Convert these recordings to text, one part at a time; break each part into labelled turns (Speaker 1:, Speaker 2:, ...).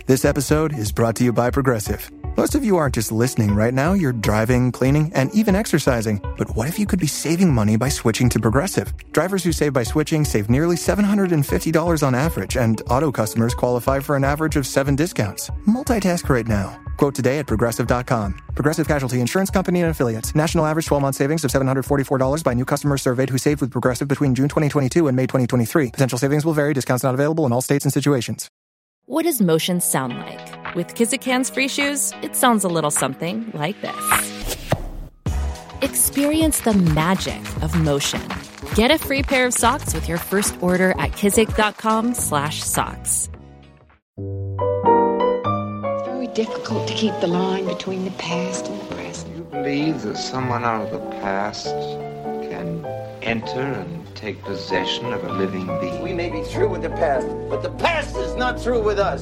Speaker 1: This episode is brought to you by Progressive. Most of you aren't just listening right now, you're driving, cleaning, and even exercising. But what if you could be saving money by switching to Progressive? Drivers who save by switching save nearly $750 on average, and auto customers qualify for an average of 7 discounts. Multitask right now. Quote today at Progressive.com. Progressive Casualty Insurance Company and Affiliates. National average 12-month savings of $744 by new customers surveyed who saved with Progressive between June 2022 and May 2023. Potential savings will vary. Discounts not available in all states and situations.
Speaker 2: What does motion sound like? With Kizikans free shoes, it sounds a little something like this. Experience the magic of motion. Get a free pair of socks with your first order at kizik.com/socks.
Speaker 3: It's very difficult to keep the line between the past and the present.
Speaker 4: You believe that someone out of the past can enter and take possession of a living being?
Speaker 5: We may be through with the past, but the past is not through with us.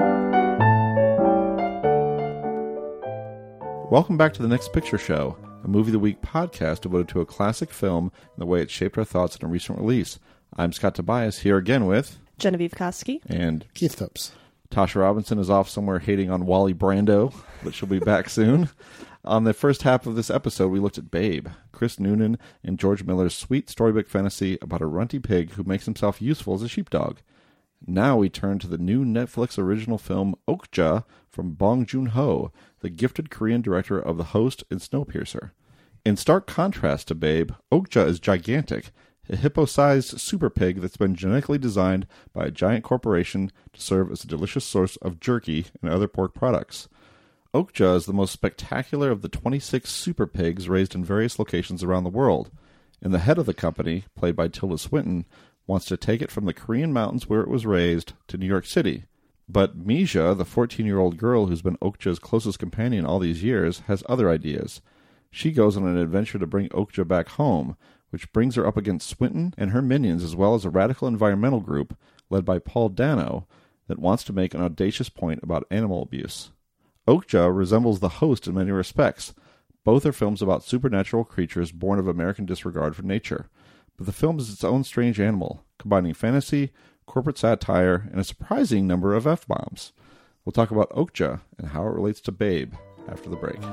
Speaker 6: Welcome back to The Next Picture Show, a Movie of the Week podcast devoted to a classic film and the way it shaped our thoughts in a recent release. I'm Scott Tobias, here again with
Speaker 7: Genevieve Koski
Speaker 6: and
Speaker 8: Keith Phipps.
Speaker 6: Tasha Robinson is off somewhere hating on Wally Brando, but she'll be back soon. On the first half of this episode, we looked at Babe, Chris Noonan and George Miller's sweet storybook fantasy about a runty pig who makes himself useful as a sheepdog. Now we turn to the new Netflix original film Okja from Bong Joon-ho, the gifted Korean director of The Host and Snowpiercer. In stark contrast to Babe, Okja is gigantic, a hippo-sized super pig that's been genetically designed by a giant corporation to serve as a delicious source of jerky and other pork products. Okja is the most spectacular of the 26 super pigs raised in various locations around the world, and the head of the company, played by Tilda Swinton, wants to take it from the Korean mountains where it was raised to New York City. But Mija, the 14-year-old girl who's been Okja's closest companion all these years, has other ideas. She goes on an adventure to bring Okja back home, which brings her up against Swinton and her minions, as well as a radical environmental group led by Paul Dano that wants to make an audacious point about animal abuse. Okja resembles The Host in many respects. Both are films about supernatural creatures born of American disregard for nature. But the film is its own strange animal, combining fantasy, corporate satire, and a surprising number of F-bombs. We'll talk about Okja and how it relates to Babe after the break.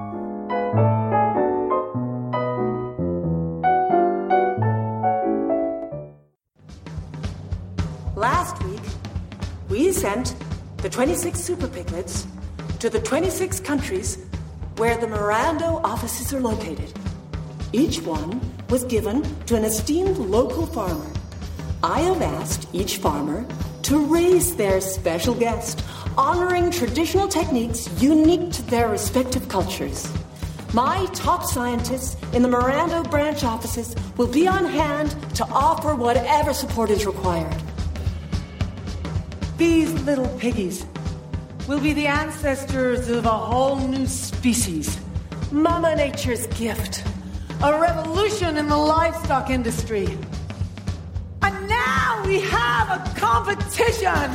Speaker 9: Last week, we sent the 26 super piglets to the 26 countries where the Mirando offices are located. Each one was given to an esteemed local farmer. I have asked each farmer to raise their special guest, honoring traditional techniques unique to their respective cultures. My top scientists in the Mirando branch offices will be on hand to offer whatever support is required. These little piggies will be the ancestors of a whole new species. Mama Nature's gift. A revolution in the livestock industry. And now we have a competition!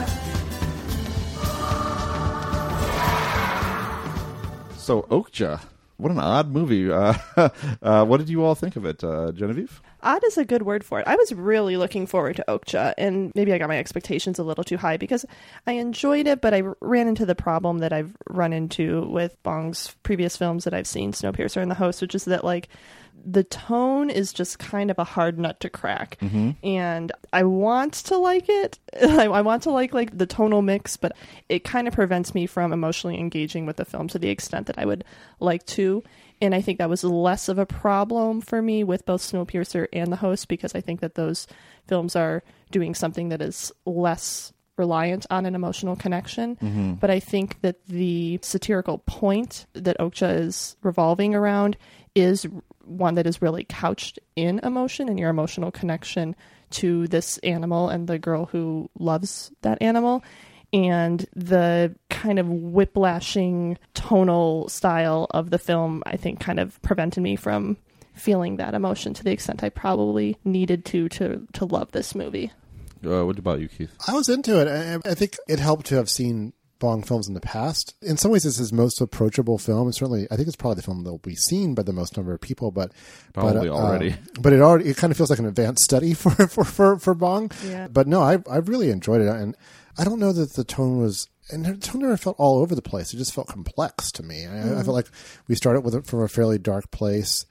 Speaker 6: So, Okja. What an odd movie. What did you all think of it, Genevieve?
Speaker 7: Odd is a good word for it. I was really looking forward to Okja, and maybe I got my expectations a little too high because I enjoyed it, but I ran into the problem that I've run into with Bong's previous films that I've seen, Snowpiercer and The Host, which is that, like, the tone is just kind of a hard nut to crack. Mm-hmm. And I want to like it. I want to like the tonal mix, but it kind of prevents me from emotionally engaging with the film to the extent that I would like to. And I think that was less of a problem for me with both Snowpiercer and The Host, because I think that those films are doing something that is less reliant on an emotional connection. Mm-hmm. But I think that the satirical point that Okja is revolving around is one that is really couched in emotion and your emotional connection to this animal and the girl who loves that animal. And the kind of whiplashing tonal style of the film, I think, kind of prevented me from feeling that emotion to the extent I probably needed to love this movie.
Speaker 6: What about you, Keith?
Speaker 8: I was into it. I think it helped to have seen Bong films in the past. In some ways, it's his most approachable film. And certainly, I think it's probably the film that will be seen by the most number of people. But
Speaker 6: already.
Speaker 8: But it kind of feels like an advanced study for Bong.
Speaker 7: Yeah.
Speaker 8: But no, I really enjoyed it, and I don't know that the tone was. And the tone never felt all over the place. It just felt complex to me. I felt like we started from a fairly dark place.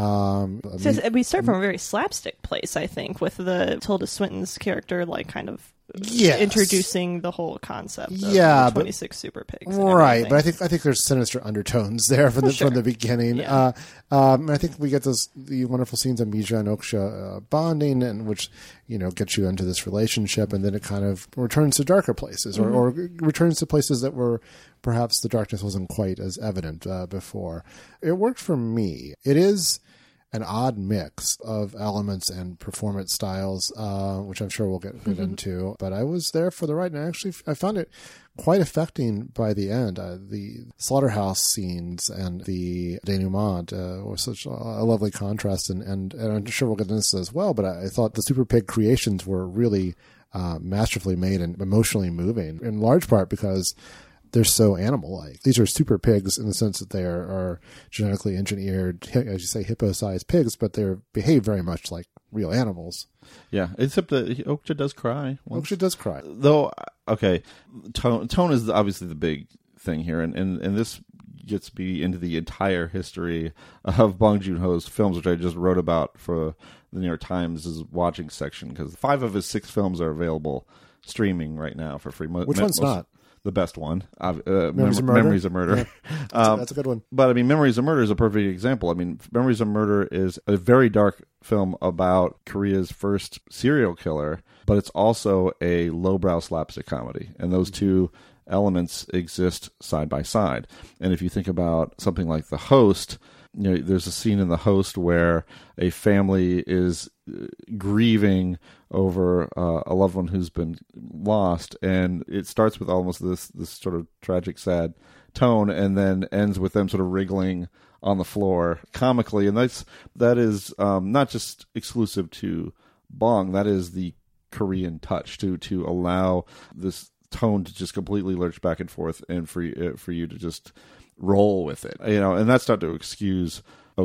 Speaker 7: We start from a very slapstick place, I think, with the Tilda Swinton's character, like, kind of introducing the whole concept of the 26 super pigs.
Speaker 8: Right, but I think there's sinister undertones there from the beginning.
Speaker 7: Yeah.
Speaker 8: And I think we get the wonderful scenes of Mija and Oksha bonding, and which gets you into this relationship, and then it kind of returns to darker places, or returns to places that were perhaps the darkness wasn't quite as evident before. It worked for me. It is an odd mix of elements and performance styles, which I'm sure we'll get into. But I was there for the ride, and I found it quite affecting by the end. The slaughterhouse scenes and the denouement were such a lovely contrast, and I'm sure we'll get into this as well. But I thought the Super Pig creations were really masterfully made and emotionally moving, in large part because they're so animal-like. These are super pigs in the sense that they are genetically engineered, as you say, hippo-sized pigs, but they behave very much like real animals.
Speaker 6: Yeah, except that Okja does cry.
Speaker 8: Okja does cry.
Speaker 6: Though, okay, tone is obviously the big thing here, and this gets me into the entire history of Bong Joon-ho's films, which I just wrote about for the New York Times' watching section, because 5 of his 6 films are available streaming right now for free.
Speaker 8: Which one's not?
Speaker 6: The best one,
Speaker 8: Memories of Murder.
Speaker 6: Yeah.
Speaker 8: That's a good one.
Speaker 6: But I mean, Memories of Murder is a perfect example. I mean, Memories of Murder is a very dark film about Korea's first serial killer, but it's also a lowbrow slapstick comedy, and those two elements exist side by side. And if you think about something like The Host, there's a scene in The Host where a family is grieving over a loved one who's been lost, and it starts with almost this sort of tragic, sad tone, and then ends with them sort of wriggling on the floor comically. And that is not just exclusive to Bong. That is the Korean touch to allow this tone to just completely lurch back and forth, and for you to just roll with it, and that's not to excuse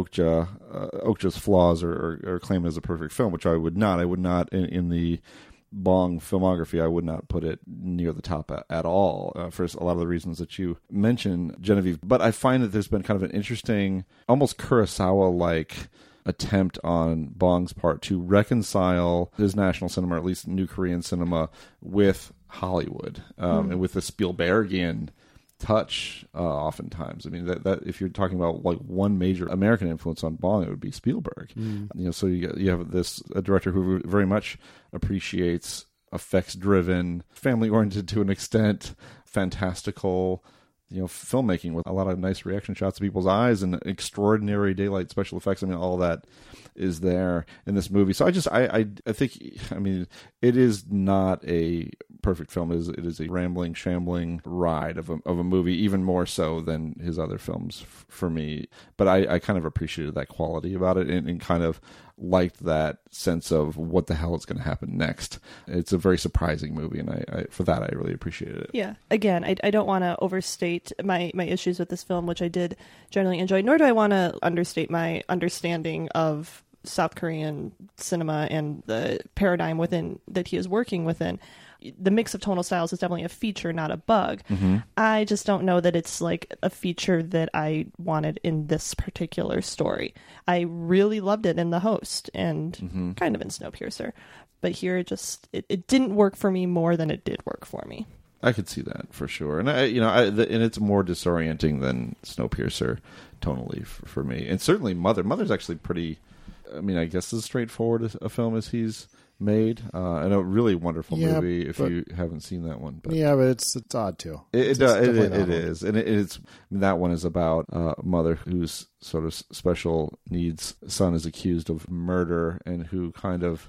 Speaker 6: Okja's flaws or claim it as a perfect film, which I would not. I would not in the Bong filmography. I would not put it near the top at all for a lot of the reasons that you mentioned, Genevieve. But I find that there's been kind of an interesting, almost Kurosawa-like attempt on Bong's part to reconcile his national cinema, or at least new Korean cinema, with Hollywood and with the Spielbergian touch oftentimes. I mean, that if you're talking about like one major American influence on Bong, it would be Spielberg. So you have a director who very much appreciates effects-driven, family-oriented to an extent, fantastical filmmaking with a lot of nice reaction shots of people's eyes and extraordinary daylight special effects. I mean, all that is there in this movie. So I think, I mean, it is not a perfect film. It is a rambling, shambling ride of a movie, even more so than his other films for me. But I kind of appreciated that quality about it, and kind of liked that sense of what the hell is going to happen next. It's a very surprising movie, and I for that I really appreciated it. Yeah.
Speaker 7: Again, I don't want to overstate my issues with this film, which I did generally enjoy, nor do I want to understate my understanding of South Korean cinema and the paradigm within that he is working within. The mix of tonal styles is definitely a feature, not a bug. I just don't know that it's like a feature that I wanted in this particular story. I really loved it in The Host and kind of in Snowpiercer, but here it didn't work for me more than it did work for me.
Speaker 6: I could see that for sure, and and it's more disorienting than Snowpiercer tonally for me, and certainly Mother's actually pretty. I mean, I guess as straightforward a film as he's made, and a really wonderful movie if you haven't seen that one. But
Speaker 8: but it's odd too.
Speaker 6: It is, and it's that one is about a mother whose sort of special needs son is accused of murder, and who kind of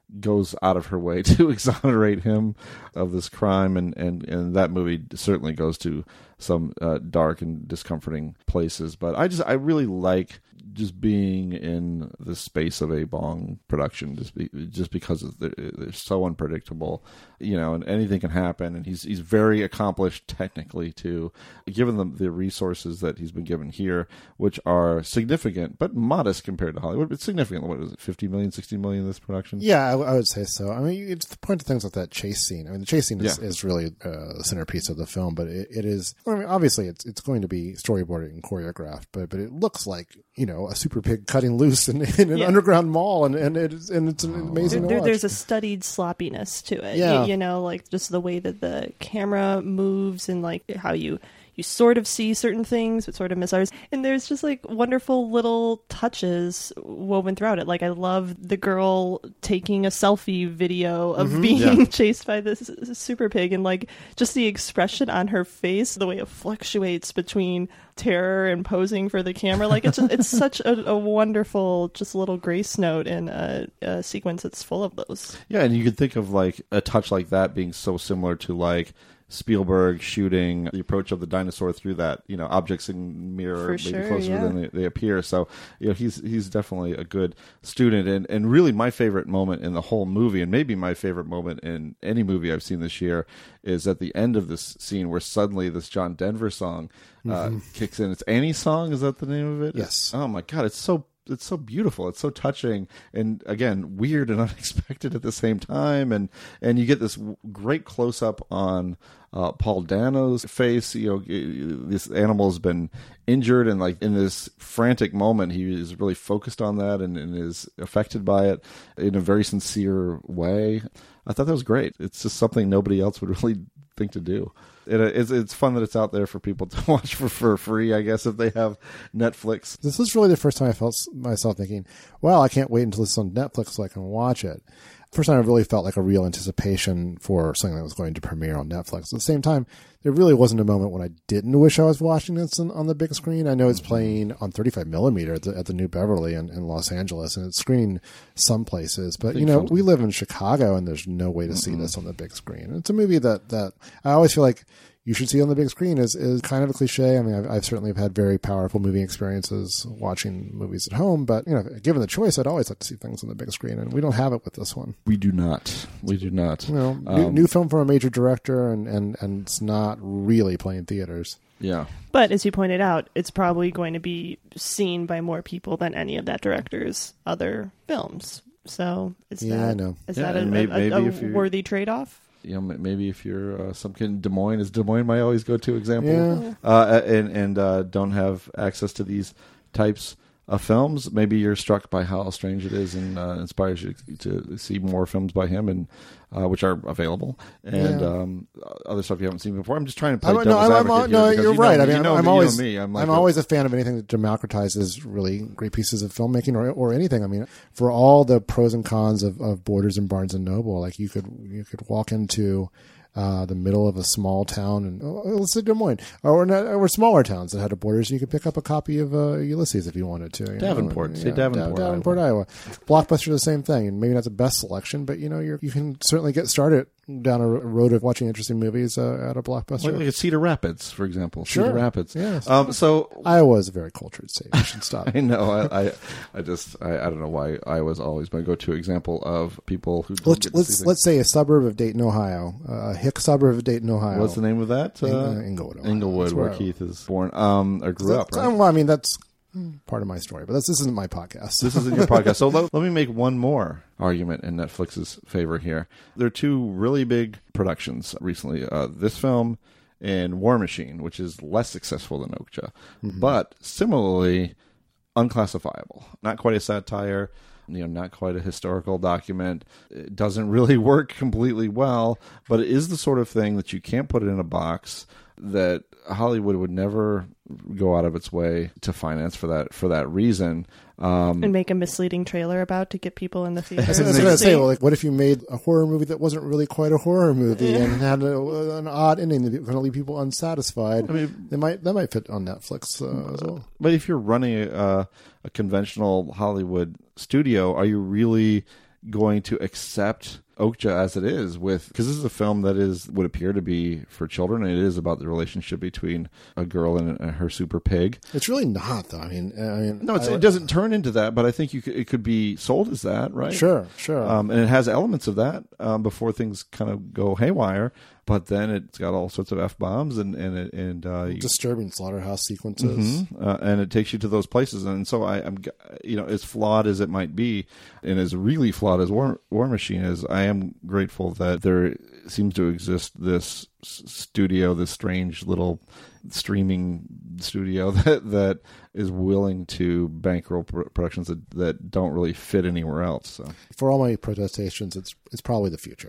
Speaker 6: goes out of her way to exonerate him of this crime, and that movie certainly goes to some dark and discomforting places. But I really like just being in the space of a Bong production, just because they're so unpredictable, and anything can happen. And he's very accomplished technically too, given the resources that he's been given here, which are significant but modest compared to Hollywood. But significant. What is it, 50 million, 60 million in this production?
Speaker 8: Yeah, I would say so. I mean, it's the point of things like that chase scene. I mean, the chase scene is really the centerpiece of the film, but it is. I mean, obviously, it's going to be storyboarded and choreographed, but it looks like a super pig cutting loose in an underground mall, and it's amazing to watch.
Speaker 7: There's a studied sloppiness to it.
Speaker 8: Yeah.
Speaker 7: Like just the way that the camera moves and like how you sort of see certain things but sort of miss others. And there's just like wonderful little touches woven throughout it. Like I love the girl taking a selfie video of being chased by this super pig, and like just the expression on her face, the way it fluctuates between terror and posing for the camera. Like it's such a wonderful just little grace note in a sequence that's full of those.
Speaker 6: Yeah, and you could think of like a touch like that being so similar to like Spielberg shooting the approach of the dinosaur through that, objects in mirror maybe closer than they appear. So, he's definitely a good student. And really my favorite moment in the whole movie, and maybe my favorite moment in any movie I've seen this year, is at the end of this scene where suddenly this John Denver song kicks in. It's Annie's Song. Is that the name of it?
Speaker 8: Yes.
Speaker 6: Oh my God. It's so beautiful. It's so touching, and again, weird and unexpected at the same time. And you get this great close up on Paul Dano's face. This animal has been injured, and like in this frantic moment, he is really focused on that and is affected by it in a very sincere way. I thought that was great. It's just something nobody else would really think to do. It's fun that it's out there for people to watch for free, I guess, if they have Netflix.
Speaker 8: This was really the first time I felt myself thinking, well, I can't wait until it's on Netflix so I can watch it. First time I really felt like a real anticipation for something that was going to premiere on Netflix. At the same time, there really wasn't a moment when I didn't wish I was watching this on the big screen. I know it's playing on 35 millimeter at the New Beverly in Los Angeles, and it's screening some places. But, we live in Chicago, and there's no way to see this on the big screen. It's a movie that I always feel like you should see on the big screen is kind of a cliche. I mean, I've certainly had very powerful movie experiences watching movies at home, but given the choice, I'd always like to see things on the big screen, and we don't have it with this one.
Speaker 6: We do not.
Speaker 8: New film from a major director, and it's not really playing theaters.
Speaker 6: Yeah.
Speaker 7: But as you pointed out, it's probably going to be seen by more people than any of that director's other films. So is that a worthy trade-off?
Speaker 6: Maybe if you're some kid in Des Moines, is Des Moines my always go-to example, and don't have access to these types of films, maybe you're struck by how strange it is and inspires you to see more films by him, and which are available, and other stuff you haven't seen before. I'm just trying to play devil's advocate here.
Speaker 8: You're right. I mean, I'm always
Speaker 6: I'm
Speaker 8: always a fan of anything that democratizes really great pieces of filmmaking or anything. I mean, for all the pros and cons of Borders and Barnes and Noble, like you could walk into the middle of a small town, and let's say Des Moines, or smaller towns that had a Borders, and you could pick up a copy of Ulysses if you wanted to.
Speaker 6: Davenport,
Speaker 8: Davenport, Iowa. Blockbuster, the same thing, and maybe not the best selection, but you can certainly get started down a road of watching interesting movies at a Blockbuster.
Speaker 6: Like Cedar Rapids, for example.
Speaker 8: Sure.
Speaker 6: Cedar Rapids.
Speaker 8: Yes.
Speaker 6: So
Speaker 8: Iowa is a very cultured state. You should stop.
Speaker 6: I know. I don't know why Iowa's always my go-to example of people who.
Speaker 8: Let's say a suburb of Dayton, Ohio, a hick suburb of Dayton, Ohio.
Speaker 6: What's the name of that?
Speaker 8: Inglewood. Ohio.
Speaker 6: Inglewood, where Keith is born or grew up. Right?
Speaker 8: Well, I mean that's part of my story, but this isn't my podcast.
Speaker 6: This isn't your podcast. So let me make one more argument in Netflix's favor here. There are two really big productions recently. This film and War Machine, which is less successful than Okja, but similarly unclassifiable. Not quite a satire, not quite a historical document. It doesn't really work completely well, but it is the sort of thing that you can't put it in a box that Hollywood would never go out of its way to finance for that reason.
Speaker 7: And make a misleading trailer about to get people in the theater.
Speaker 8: I was going to say, what if you made a horror movie that wasn't really quite a horror movie and had an odd ending that was going to leave people unsatisfied? I mean, that might fit on Netflix as well.
Speaker 6: But if you're running a conventional Hollywood studio, are you really going to accept Okja as it is, because this is a film that would appear to be for children, and it is about the relationship between a girl and her super pig.
Speaker 8: It's really not, though. I mean,
Speaker 6: no, it doesn't turn into that, but I think it could be sold as that, right?
Speaker 8: Sure.
Speaker 6: And it has elements of that before things kind of go haywire. But then it's got all sorts of F-bombs and
Speaker 8: disturbing slaughterhouse sequences,
Speaker 6: and it takes you to those places. And so I'm as flawed as it might be, and as really flawed as War Machine is, I am grateful that there seems to exist this studio, this strange little streaming studio that is willing to bankroll productions that don't really fit anywhere else. So,
Speaker 8: for all my protestations, it's probably the future.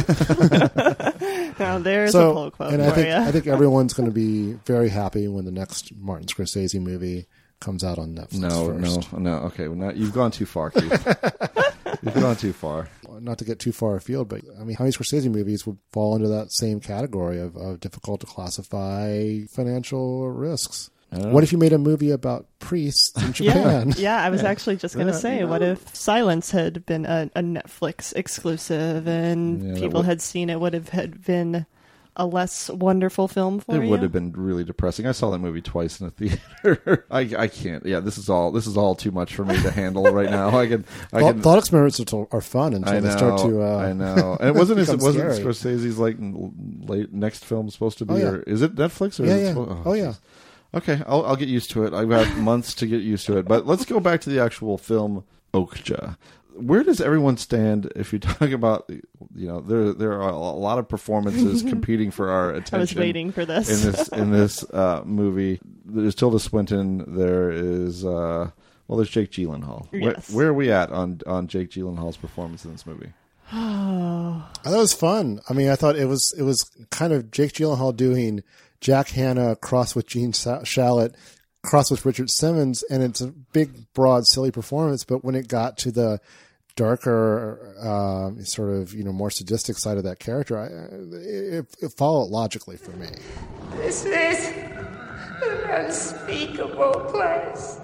Speaker 7: Now there's a pull quote
Speaker 8: and
Speaker 7: for you.
Speaker 8: I think everyone's going to be very happy when the next Martin Scorsese movie comes out on Netflix first.
Speaker 6: No. Okay, well, you've gone too far, Keith. You've gone too far.
Speaker 8: Not to get too far afield, but I mean, how many Scorsese movies would fall into that same category of difficult to classify financial risks? What if you made a movie about priests in Japan?
Speaker 7: Yeah, I was actually just going to say, what if Silence had been a Netflix exclusive and people had seen it? Would have had been a less wonderful film for you?
Speaker 6: It would have been really depressing. I saw that movie twice in the theater. I can't. Yeah, this is all too much for me to handle right now.
Speaker 8: Thought experiments are fun until they start to.
Speaker 6: I know. And it wasn't Scorsese's late next film supposed to be? Or is it Netflix? Or
Speaker 8: yeah.
Speaker 6: Okay, I'll get used to it. I've got months to get used to it. But let's go back to the actual film Okja. Where does everyone stand if you talk about, there are a lot of performances competing for our attention.
Speaker 7: I was waiting for this.
Speaker 6: In this movie. There's Tilda Swinton. There is, there's Jake Gyllenhaal.
Speaker 7: Yes.
Speaker 6: Where are we at on Jake Gyllenhaal's performance in this movie?
Speaker 8: I thought it was fun. I mean, I thought it was kind of Jake Gyllenhaal doing Jack Hanna crossed with Gene Shalit, crossed with Richard Simmons, and it's a big, broad, silly performance. But when it got to the darker, sort of more sadistic side of that character, it followed logically for me.
Speaker 3: This is an unspeakable place.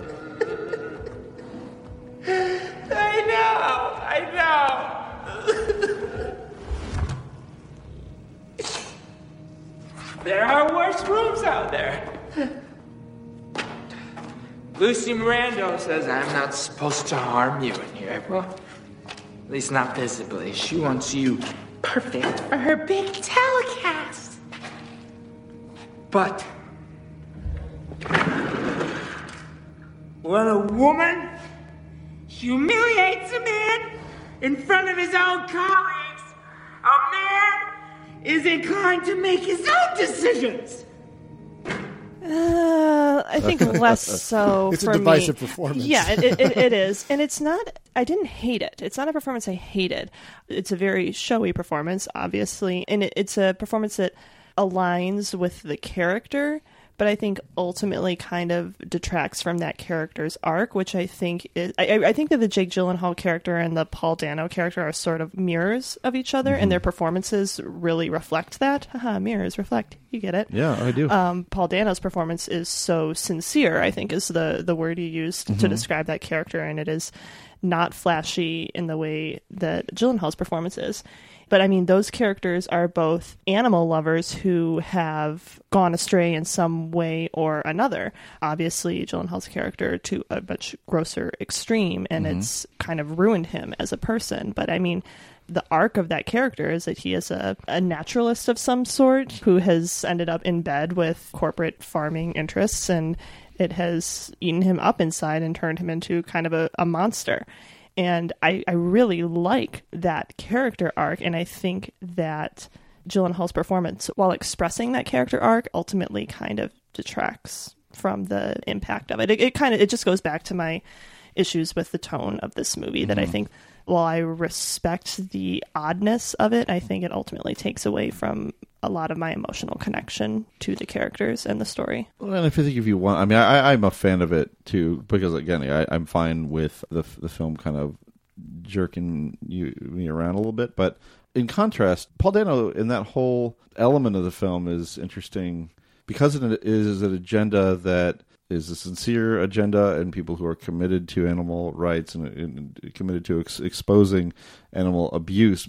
Speaker 3: I know. There are worse rooms out there. Lucy Miranda says I'm not supposed to harm you in here. Well, at least not visibly. She wants you perfect for her big telecast. But when a woman humiliates a man in front of his own colleagues, a man is inclined to make his own decisions.
Speaker 7: I think less so.
Speaker 8: It's
Speaker 7: for
Speaker 8: a divisive
Speaker 7: me.
Speaker 8: performance.
Speaker 7: Yeah, it is, and it's not. I didn't hate it. It's not a performance I hated. It's a very showy performance, obviously, and it's a performance that aligns with the character. But I think ultimately kind of detracts from that character's arc, which I think is... I think that the Jake Gyllenhaal character and the Paul Dano character are sort of mirrors of each other, and their performances really reflect that. Haha, mirrors reflect. You get it.
Speaker 6: Yeah, I do.
Speaker 7: Paul Dano's performance is so sincere, I think is the word you used to describe that character, and it is not flashy in the way that Gyllenhaal's performance is. But I mean, those characters are both animal lovers who have gone astray in some way or another. Obviously, Gyllenhaal's character to a much grosser extreme, and it's kind of ruined him as a person. But I mean, the arc of that character is that he is a naturalist of some sort who has ended up in bed with corporate farming interests, and it has eaten him up inside and turned him into kind of a monster. And I really like that character arc, and I think that Gyllenhaal's performance, while expressing that character arc, ultimately kind of detracts from the impact of it. It just goes back to my issues with the tone of this movie, that I think while I respect the oddness of it, I think it ultimately takes away from a lot of my emotional connection to the characters and the story.
Speaker 6: Well, and I think if you want, I mean, I'm a fan of it too, because again, I'm fine with the film kind of jerking me around a little bit. But in contrast, Paul Dano in that whole element of the film is interesting because it is an agenda that is a sincere agenda and people who are committed to animal rights and committed to exposing animal abuse,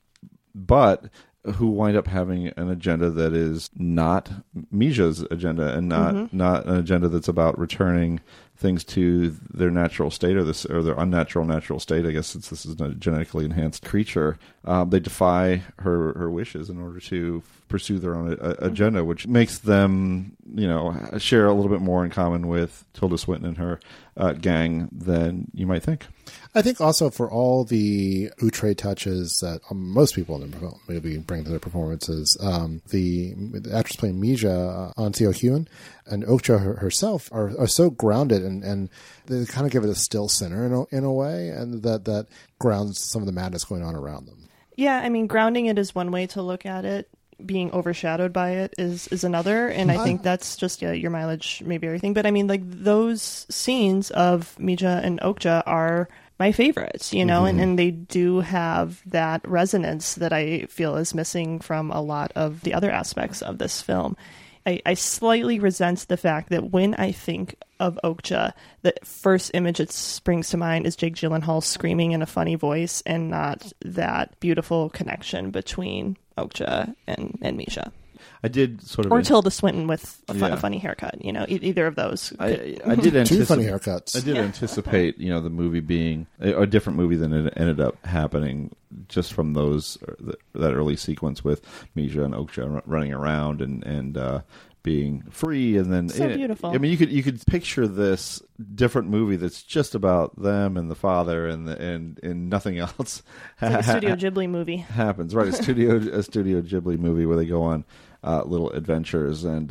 Speaker 6: but who wind up having an agenda that is not Mija's agenda and not an agenda that's about returning things to their natural state or their unnatural natural state. I guess since this is a genetically enhanced creature, they defy her wishes in order to pursue their own agenda, which makes them, share a little bit more in common with Tilda Swinton and her gang than you might think.
Speaker 8: I think also for all the outre touches that most people in the movie bring to their performances, the actress playing Mija, Anseo Hyun, and Okja herself are so grounded and they kind of give it a still center in a way, and that grounds some of the madness going on around them.
Speaker 7: Yeah, I mean, grounding it is one way to look at it. Being overshadowed by it is another, and I think that's just your mileage, maybe everything. But I mean, like those scenes of Mija and Okja are my favorites, and they do have that resonance that I feel is missing from a lot of the other aspects of this film. I slightly resent the fact that when I think of Okja, the first image that springs to mind is Jake Gyllenhaal screaming in a funny voice and not that beautiful connection between Okja and Mija.
Speaker 6: I did sort of...
Speaker 7: Or Tilda Swinton with a funny haircut, either of those.
Speaker 6: I did anticipate...
Speaker 8: Two funny haircuts.
Speaker 6: I did anticipate, the movie being a different movie than it ended up happening just from that early sequence with Mija and Okja running around and being free, and then
Speaker 7: so beautiful.
Speaker 6: I mean, you could picture this different movie that's just about them and the father and nothing else.
Speaker 7: It's like a Studio Ghibli movie
Speaker 6: happens, right? A Studio Ghibli movie where they go on little adventures, and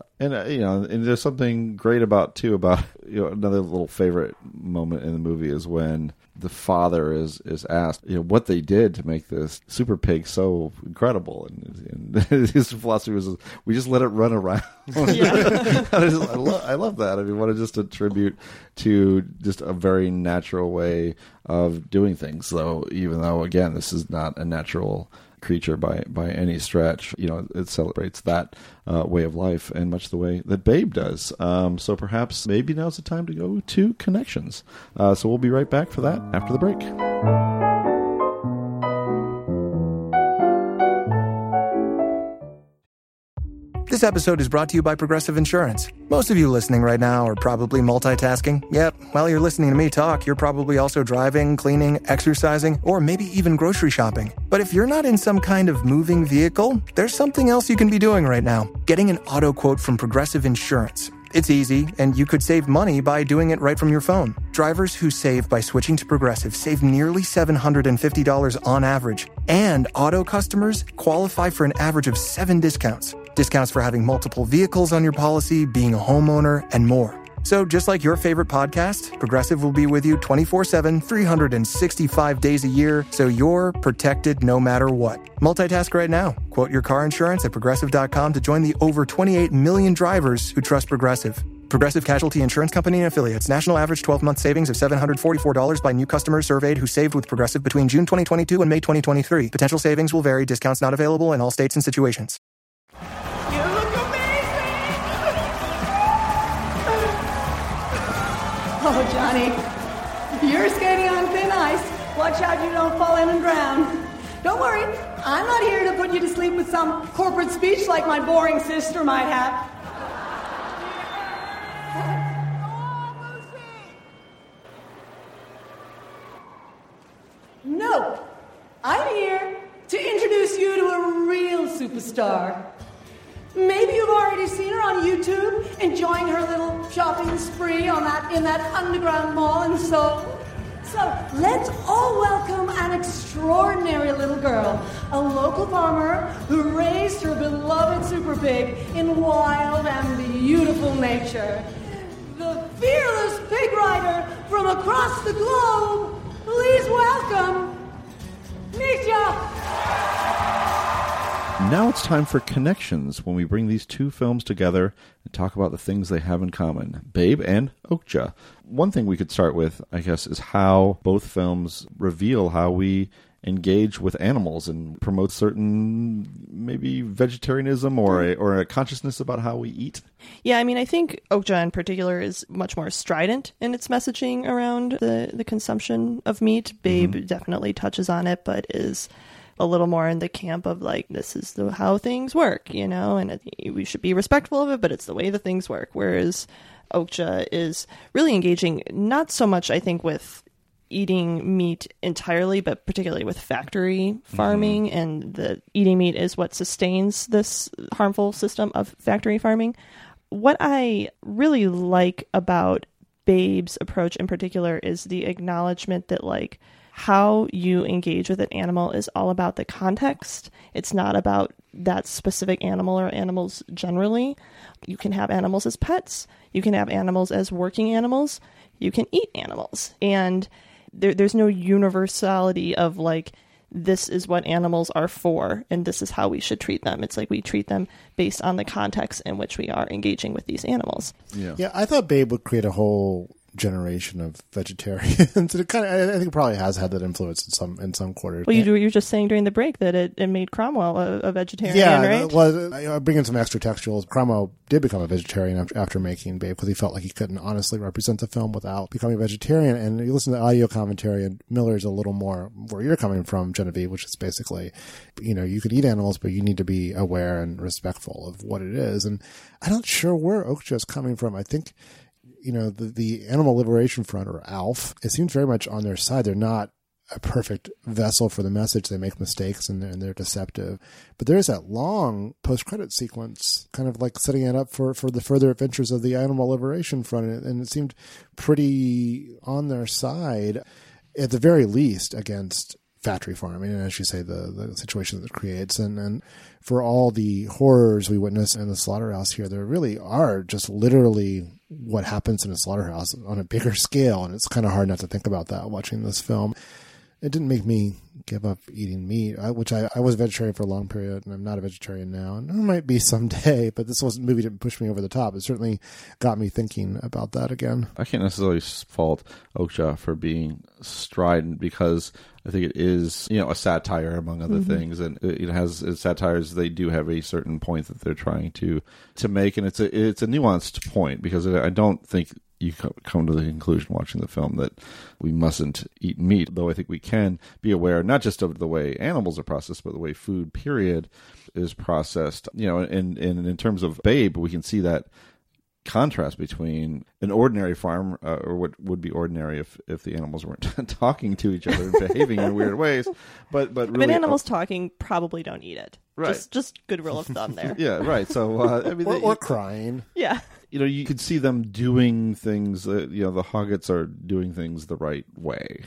Speaker 6: there's something great about another little favorite moment in the movie is when the father is asked what they did to make this super pig so incredible, and his philosophy was, we just let it run around. I love that. I mean, what just a tribute to just a very natural way of doing things, though, even though again this is not a natural creature by any stretch. It celebrates that way of life, and much the way that Babe does. So perhaps maybe now's the time to go to Connections. So we'll be right back for that after the break.
Speaker 1: This episode is brought to you by Progressive Insurance. Most of you listening right now are probably multitasking. Yep, while you're listening to me talk, you're probably also driving, cleaning, exercising, or maybe even grocery shopping. But if you're not in some kind of moving vehicle, there's something else you can be doing right now. Getting an auto quote from Progressive Insurance. It's easy, and you could save money by doing it right from your phone. Drivers who save by switching to Progressive save nearly $750 on average. And auto customers qualify for an average of 7 discounts. Discounts for having multiple vehicles on your policy, being a homeowner, and more. So just like your favorite podcast, Progressive will be with you 24/7, 365 days a year, so you're protected no matter what. Multitask right now. Quote your car insurance at Progressive.com to join the over 28 million drivers who trust Progressive. Progressive Casualty Insurance Company and Affiliates. National average 12-month savings of $744 by new customers surveyed who saved with Progressive between June 2022 and May 2023. Potential savings will vary. Discounts not available in all states and situations.
Speaker 9: Oh, Johnny, you're skating on thin ice. Watch out you don't fall in and drown. Don't worry, I'm not here to put you to sleep with some corporate speech like my boring sister might have. No, I'm here to introduce you to a real superstar. Maybe you've already seen her on YouTube, enjoying her little shopping spree in that underground mall in Seoul. So let's all welcome an extraordinary little girl, a local farmer who raised her beloved super pig in wild and beautiful nature. The fearless pig rider from across the globe. Please welcome Mija.
Speaker 6: Now it's time for Connections, when we bring these two films together and talk about the things they have in common, Babe and Okja. One thing we could start with, I guess, is how both films reveal how we engage with animals and promote certain maybe vegetarianism or a consciousness about how we eat.
Speaker 7: Yeah, I mean, I think Okja in particular is much more strident in its messaging around the consumption of meat. Babe definitely touches on it, but is a little more in the camp of like, this is how things work, you know, and we should be respectful of it, but it's the way the things work. Whereas Okja is really engaging, not so much, I think, with eating meat entirely, but particularly with factory farming, and the eating meat is what sustains this harmful system of factory farming. What I really like about Babe's approach in particular is the acknowledgement that like how you engage with an animal is all about the context. It's not about that specific animal or animals generally. You can have animals as pets. You can have animals as working animals. You can eat animals. And there's no universality of like, this is what animals are for and this is how we should treat them. It's like we treat them based on the context in which we are engaging with these animals.
Speaker 8: Yeah, I thought Babe would create a whole generation of vegetarians. It kind of, I think it probably has had that influence in some quarters.
Speaker 7: Well, you were just saying during the break that it made Cromwell a vegetarian, right?
Speaker 8: Well, I bring in some extra textuals. Cromwell did become a vegetarian after making Babe because he felt like he couldn't honestly represent the film without becoming a vegetarian. And you listen to the audio commentary, and Miller's a little more where you're coming from, Genevieve, which is basically, you know, you could eat animals, but you need to be aware and respectful of what it is. And I'm not sure where Okja is coming from. I think, you know, the Animal Liberation Front, or ALF, it seems very much on their side. They're not a perfect vessel for the message. They make mistakes and they're deceptive. But there's that long post-credit sequence kind of like setting it up for the further adventures of the Animal Liberation Front. And it seemed pretty on their side, at the very least, against factory farming, and as you say, the situation that it creates, and for all the horrors we witness in the slaughterhouse here, there really are just literally what happens in a slaughterhouse on a bigger scale, and it's kind of hard not to think about that watching this film. It didn't make me give up eating meat, which I was a vegetarian for a long period, and I'm not a vegetarian now, and I might be someday, but this movie didn't push me over the top. It certainly got me thinking about that again.
Speaker 6: I can't necessarily fault Okja for being strident, because I think it is, you know, a satire among other things, and it has satires. They do have a certain point that they're trying to make, and it's a nuanced point, because I don't think you come to the conclusion watching the film that we mustn't eat meat, though I think we can be aware not just of the way animals are processed, but the way food, period, is processed. You know, and in terms of Babe, we can see that contrast between an ordinary farm, or what would be ordinary if the animals weren't talking to each other and behaving in weird ways. But really,
Speaker 7: when animals talking, probably don't eat it.
Speaker 6: Right.
Speaker 7: Just good rule of thumb there.
Speaker 6: Yeah, right. So I mean,
Speaker 8: or crying.
Speaker 7: Yeah.
Speaker 6: You know, you could see them doing things. You know, the Hoggets are doing things the right way,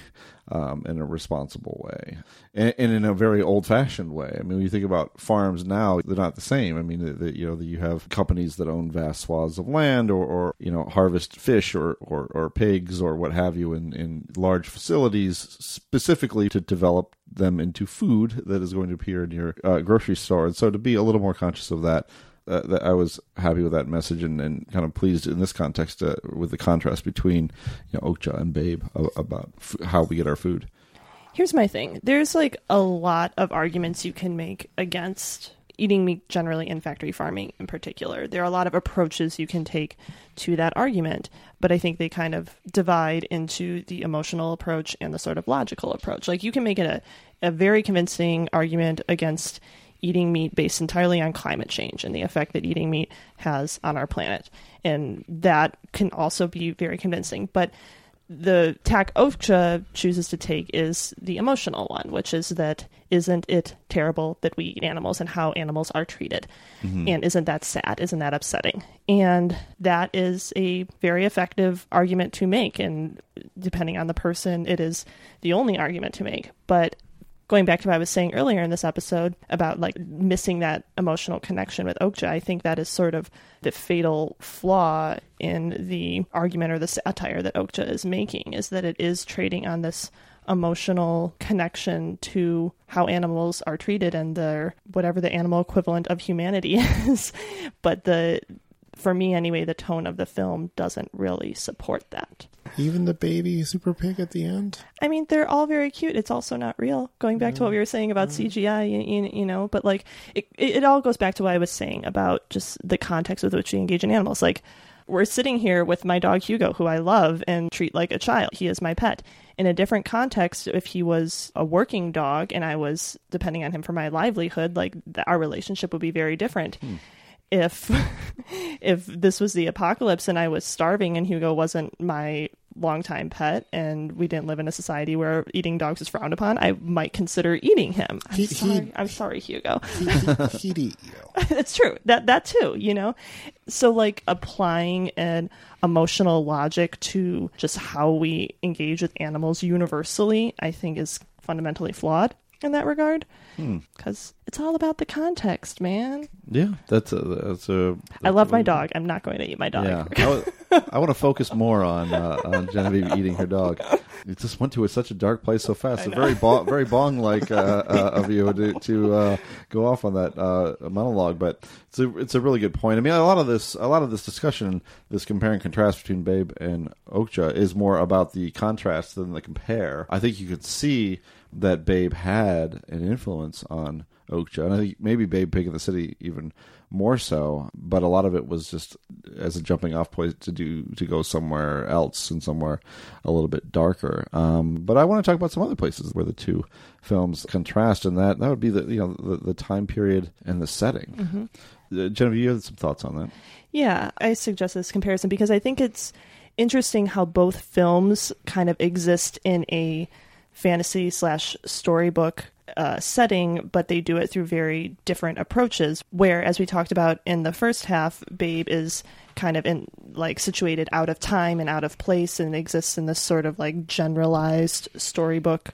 Speaker 6: in a responsible way, and in a very old-fashioned way. I mean, when you think about farms now, they're not the same. I mean, you have companies that own vast swaths of land, or you know, harvest fish or pigs or what have you in large facilities specifically to develop them into food that is going to appear in your grocery store. And so to be a little more conscious of that, that I was happy with that message, and kind of pleased in this context with the contrast between, you know, Okja and Babe about how we get our food.
Speaker 7: Here's my thing. There's like a lot of arguments you can make against eating meat generally and factory farming in particular. There are a lot of approaches you can take to that argument, but I think they kind of divide into the emotional approach and the sort of logical approach. Like, you can make it a very convincing argument against eating meat based entirely on climate change and the effect that eating meat has on our planet. And that can also be very convincing. But the tack Okja chooses to take is the emotional one, which is that, isn't it terrible that we eat animals and how animals are treated? And isn't that sad? Isn't that upsetting? And that is a very effective argument to make. And depending on the person, it is the only argument to make. But going back to what I was saying earlier in this episode about like missing that emotional connection with Okja, I think that is sort of the fatal flaw in the argument or the satire that Okja is making, is that it is trading on this emotional connection to how animals are treated and their whatever the animal equivalent of humanity is. But the for me anyway, the tone of the film doesn't really support that.
Speaker 8: Even the baby super pig at the end?
Speaker 7: I mean, they're all very cute. It's also not real. Going back to what we were saying about CGI, you know, but like it all goes back to what I was saying about just the context with which we engage in animals. Like, we're sitting here with my dog Hugo, who I love and treat like a child. He is my pet. In a different context, if he was a working dog and I was depending on him for my livelihood, like our relationship would be very different. If this was the apocalypse and I was starving and Hugo wasn't my longtime pet and we didn't live in a society where eating dogs is frowned upon, I might consider eating him. I'm sorry, Hugo.
Speaker 8: He'd eat you.
Speaker 7: It's true. That too, you know? So like applying an emotional logic to just how we engage with animals universally, I think is fundamentally flawed in that regard. Because it's all about the context, man.
Speaker 6: Yeah, that's a
Speaker 7: I love my dog. I'm not going to eat my dog.
Speaker 6: Yeah, I want to focus more on Genevieve eating her dog. It just went to such a dark place so fast. It's very Bong-like of you to go off on that monologue, but it's a really good point. I mean, a lot of this discussion, this compare and contrast between Babe and Okja, is more about the contrast than the compare. I think you could see that Babe had an influence on Okja, and I think maybe Babe Pig in the City even more so, but a lot of it was just as a jumping off point to go somewhere else and somewhere a little bit darker. But I want to talk about some other places where the two films contrast, and that would be the time period and the setting. Genevieve, you have some thoughts on that?
Speaker 7: Yeah, I suggest this comparison because I think it's interesting how both films kind of exist in a fantasy/storybook setting, but they do it through very different approaches, where, as we talked about in the first half, Babe is kind of situated out of time and out of place and exists in this sort of like generalized storybook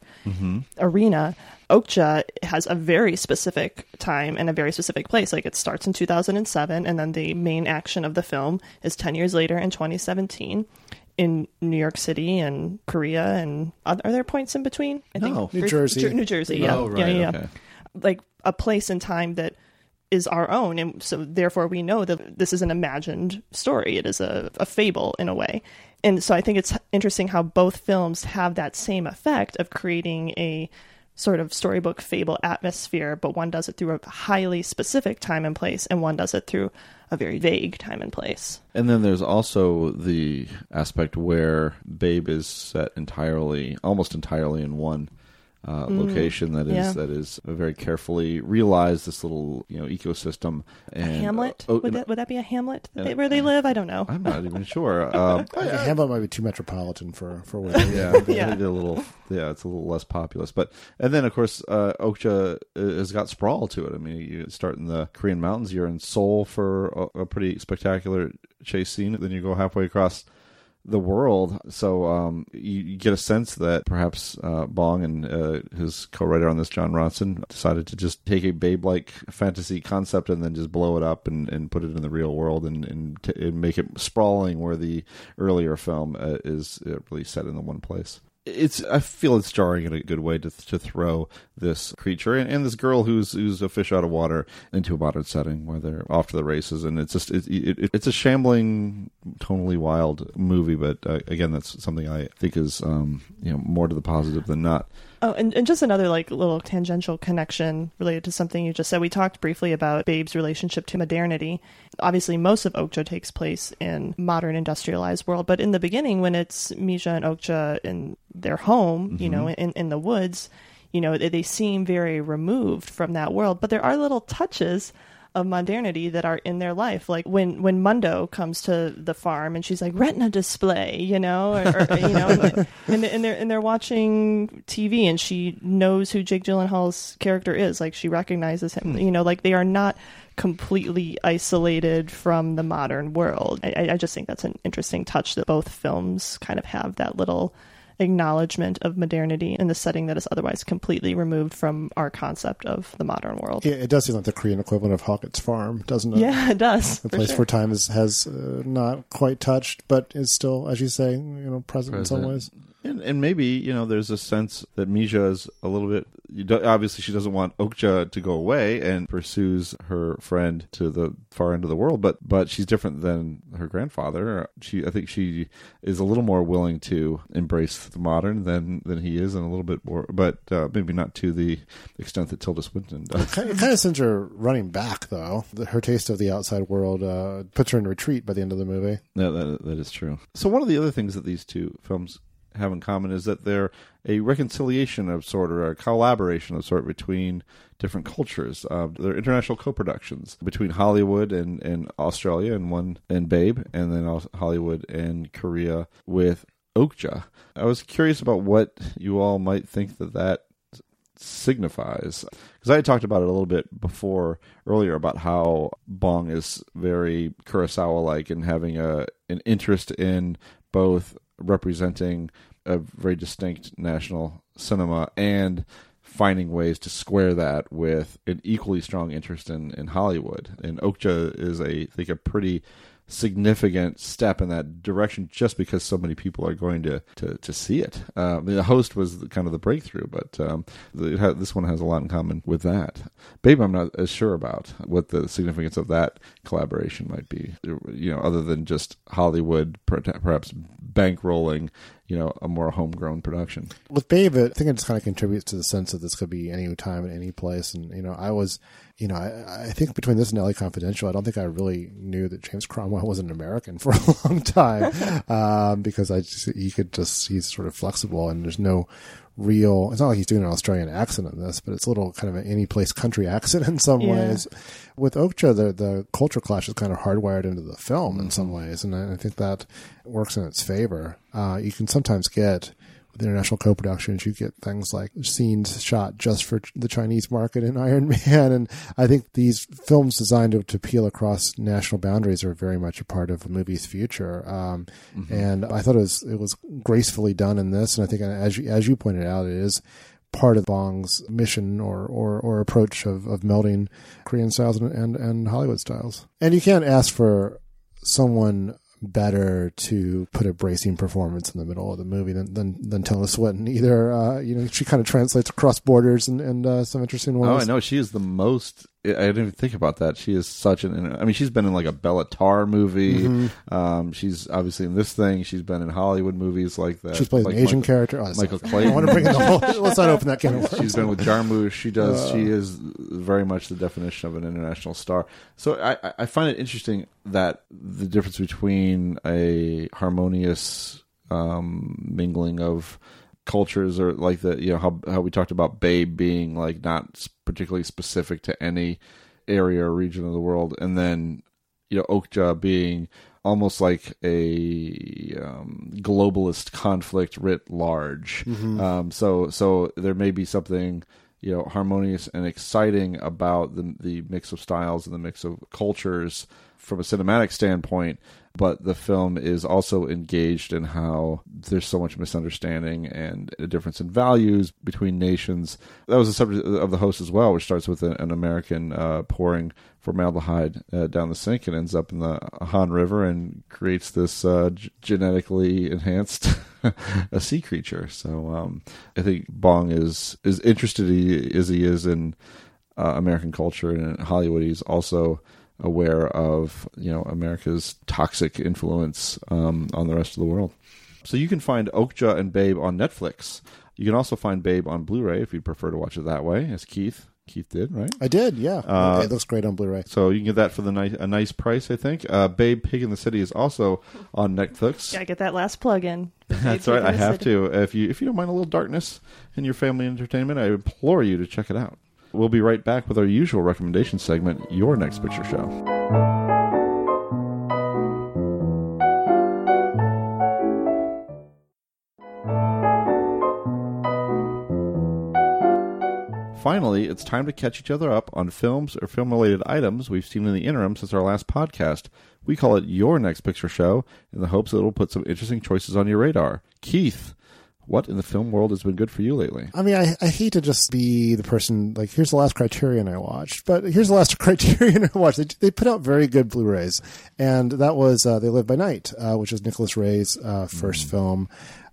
Speaker 7: arena. Okja has a very specific time and a very specific place. Like, it starts in 2007, and then the main action of the film is 10 years later in 2017. In New York City and Korea, and are there points in between? I think
Speaker 8: New Jersey.
Speaker 7: New Jersey, yeah.
Speaker 6: Oh, right,
Speaker 7: yeah.
Speaker 6: okay.
Speaker 7: Like a place and time that is our own, and so therefore we know that this is an imagined story. It is a fable in a way. And so I think it's interesting how both films have that same effect of creating a sort of storybook fable atmosphere, but one does it through a highly specific time and place, and one does it through a very vague time and place.
Speaker 6: And then there's also the aspect where Babe is set almost entirely in one location that is a very carefully realized, this little ecosystem. And,
Speaker 7: a hamlet? Would that be a hamlet where they live? I don't know.
Speaker 6: I'm not even sure.
Speaker 8: Hamlet might be too metropolitan for where they
Speaker 6: live.
Speaker 7: Yeah.
Speaker 6: It's a little less populous. And then of course Okja has got sprawl to it. I mean, you start in the Korean mountains, you're in Seoul for a pretty spectacular chase scene, then you go halfway across the world. So you get a sense that perhaps Bong and his co-writer on this, John Ronson, decided to just take a Babe-like fantasy concept and then just blow it up and put it in the real world and make it sprawling, where the earlier film is really set in the one place. I feel it's jarring in a good way to throw this creature and this girl who's a fish out of water into a modern setting where they're off to the races, and it's just it's a shambling, tonally wild movie. But again, that's something I think is more to the positive than not.
Speaker 7: Oh, and just another little tangential connection related to something you just said. We talked briefly about Babe's relationship to modernity. Obviously, most of Okja takes place in modern industrialized world, but in the beginning, when it's Mija and Okja in their home, in the woods, they seem very removed from that world. But there are little touches of modernity that are in their life, like when Mundo comes to the farm and she's like, retina display, and they're watching TV and she knows who Jake Gyllenhaal's character is, like she recognizes him. Like they are not completely isolated from the modern world. I just think that's an interesting touch that both films kind of have, that little acknowledgement of modernity in the setting that is otherwise completely removed from our concept of the modern world.
Speaker 8: Yeah, it does seem like the Korean equivalent of Hawkett's Farm, doesn't it?
Speaker 7: Yeah, it does.
Speaker 8: A place where time has not quite touched, but is still, as you say, present in some ways.
Speaker 6: And maybe, there's a sense that Mija is a little bit... obviously, she doesn't want Okja to go away and pursues her friend to the far end of the world, but she's different than her grandfather. I think she is a little more willing to embrace the modern than he is, and a little bit more, but maybe not to the extent that Tilda Swinton does.
Speaker 8: It kind of sends her running back, though. Her taste of the outside world puts her in retreat by the end of the movie.
Speaker 6: Yeah, that is true. So one of the other things that these two films have in common is that they're a reconciliation of sort, or a collaboration of sort, between different cultures. They're international co-productions between Hollywood and Australia and Babe, and then also Hollywood and Korea with Okja. I was curious about what you all might think that signifies, because I had talked about it a little bit earlier about how Bong is very Kurosawa-like in having an interest in both representing a very distinct national cinema and finding ways to square that with an equally strong interest in Hollywood. And Okja is, I think, a pretty significant step in that direction, just because so many people are going to see it. The Host was kind of the breakthrough, but this one has a lot in common with that. Babe, I'm not as sure about what the significance of that collaboration might be, other than just Hollywood perhaps bankrolling a more homegrown production.
Speaker 8: With Babe, I think it just kind of contributes to the sense that this could be any time and any place. And, I think between this and LA Confidential, I don't think I really knew that James Cromwell was an American for a long time, because he's sort of flexible, and there's no real, it's not like he's doing an Australian accent in this, but it's a little kind of an any place country accent in some ways. With Okja, the culture clash is kind of hardwired into the film in some ways, and I think that works in its favor. You can sometimes get, with international co-productions, you get things like scenes shot just for the Chinese market in Iron Man, and I think these films designed to appeal across national boundaries are very much a part of a movie's future. And I thought it was gracefully done in this, and I think, as you pointed out, it is part of Bong's mission or approach of melding Korean styles and Hollywood styles. And you can't ask for someone better to put a bracing performance in the middle of the movie than Tilda Swinton either. She kind of translates across borders and some interesting ways.
Speaker 6: Oh, I know. She is the most... I didn't even think about that. She is such she's been in like a Bella Tarr movie. Mm-hmm. She's obviously in this thing. She's been in Hollywood movies like that.
Speaker 8: She's played an Asian character.
Speaker 6: Michael Clayton.
Speaker 8: I want to bring in the whole... Let's not open that can of worms.
Speaker 6: She's been with Jarmusch. She is very much the definition of an international star. So I find it interesting that the difference between a harmonious mingling of cultures, or like how we talked about Babe being like not particularly specific to any area or region of the world, and then Okja being almost like a globalist conflict writ large. Mm-hmm. So there may be something harmonious and exciting about the mix of styles and the mix of cultures from a cinematic standpoint, but the film is also engaged in how there's so much misunderstanding and a difference in values between nations. That was the subject of The Host as well, which starts with an American pouring formaldehyde down the sink and ends up in the Han River and creates this genetically enhanced a sea creature. So I think Bong is interested as he is in American culture and in Hollywood. He's also aware of America's toxic influence on the rest of the world. So you can find Okja and Babe on Netflix. You can also find Babe on Blu-ray if you'd prefer to watch it that way, as Keith did, right?
Speaker 8: I did, yeah. It looks great on Blu-ray.
Speaker 6: So you can get that for a nice price, I think. Babe Pig in the City is also on Netflix.
Speaker 7: Gotta get that last plug in.
Speaker 6: That's right, I have to. If you don't mind a little darkness in your family entertainment, I implore you to check it out. We'll be right back with our usual recommendation segment, Your Next Picture Show. Finally, it's time to catch each other up on films or film-related items we've seen in the interim since our last podcast. We call it Your Next Picture Show in the hopes that it'll put some interesting choices on your radar. Keith, what in the film world has been good for you lately? I
Speaker 8: mean, I hate to just be the person, like, here's the last Criterion I watched, but here's the last Criterion I watched. They put out very good Blu-rays, and that was They Live by Night, which is Nicholas Ray's first film.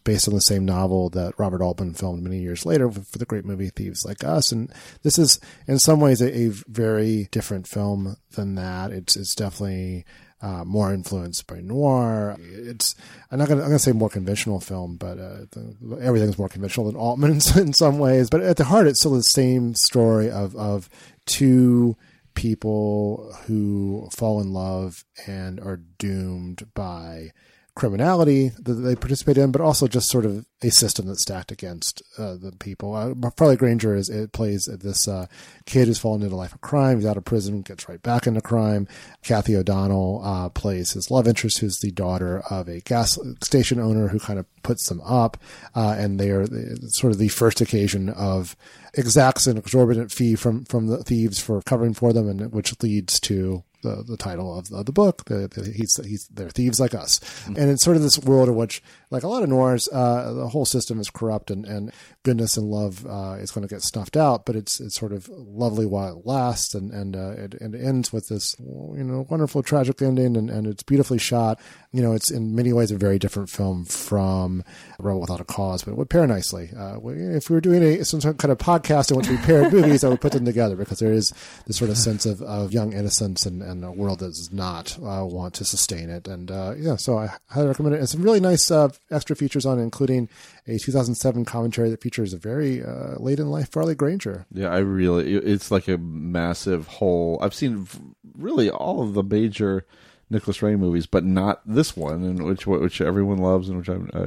Speaker 8: based on the same novel that Robert Altman filmed many years later for the great movie Thieves Like Us. And this is in some ways a very different film than that. It's definitely more influenced by noir. I'm going to say more conventional film, but everything's more conventional than Altman's in some ways. But at the heart, it's still the same story of two people who fall in love and are doomed by criminality that they participate in, but also just sort of a system that's stacked against the people. Farley Granger plays this kid who's fallen into a life of crime. He's out of prison, gets right back into crime. Kathy O'Donnell plays his love interest, who's the daughter of a gas station owner who kind of puts them up, and they are sort of the first occasion of exacts an exorbitant fee from the thieves for covering for them, and which leads to the title of the book. They're thieves like us. Mm-hmm. And it's sort of this world in which, like a lot of noirs, the whole system is corrupt and goodness and love is going to get snuffed out, but it's sort of lovely while it lasts, and it ends with this wonderful tragic ending, and it's beautifully shot. It's in many ways a very different film from Rebel Without a Cause, but it would pair nicely. If we were doing some kind of podcast in which we paired movies, I would put them together, because there is this sort of sense of young innocence and a world that does not want to sustain it. And so I highly recommend it. And some really nice extra features on it, including a 2007 commentary that features a very late in life Farley Granger.
Speaker 6: Yeah, it's like a massive whole. I've seen really all of the major Nicholas Ray movies, but not this one, and which everyone loves, and which